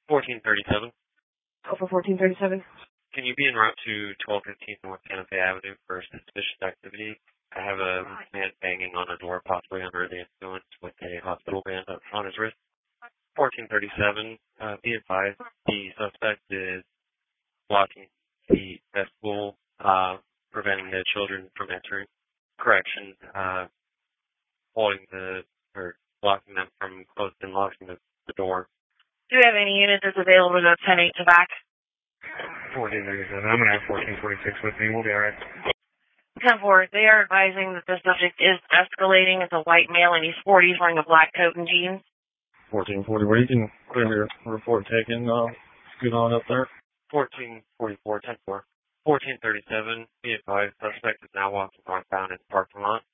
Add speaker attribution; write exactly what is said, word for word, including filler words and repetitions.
Speaker 1: fourteen thirty-seven.
Speaker 2: Oh, for fourteen thirty-seven.
Speaker 1: Can you be en route to twelve fifteen North Santa Fe Avenue for suspicious activity? I have a man banging on a door, possibly under the influence, with a hospital band on his wrist. fourteen thirty-seven. Uh, be advised, the suspect is blocking the vestibule, uh, preventing the children from entering. Correction, uh, holding the, or blocking them from closing and locking the, the door.
Speaker 2: Do you have any units that's available to go ten eight to back?
Speaker 1: fourteen thirty-seven. I'm going to have fourteen forty-six with me. We'll be all right.
Speaker 2: ten four. They are advising that the subject is escalating. It's a white male in his forties wearing a black coat and jeans.
Speaker 3: fourteen forty. Where you can clearly report taken. Uh, get on up there.
Speaker 1: fourteen forty-four, ten four. fourteen thirty-seven. Be advised, suspect is now walking northbound in the parking lot.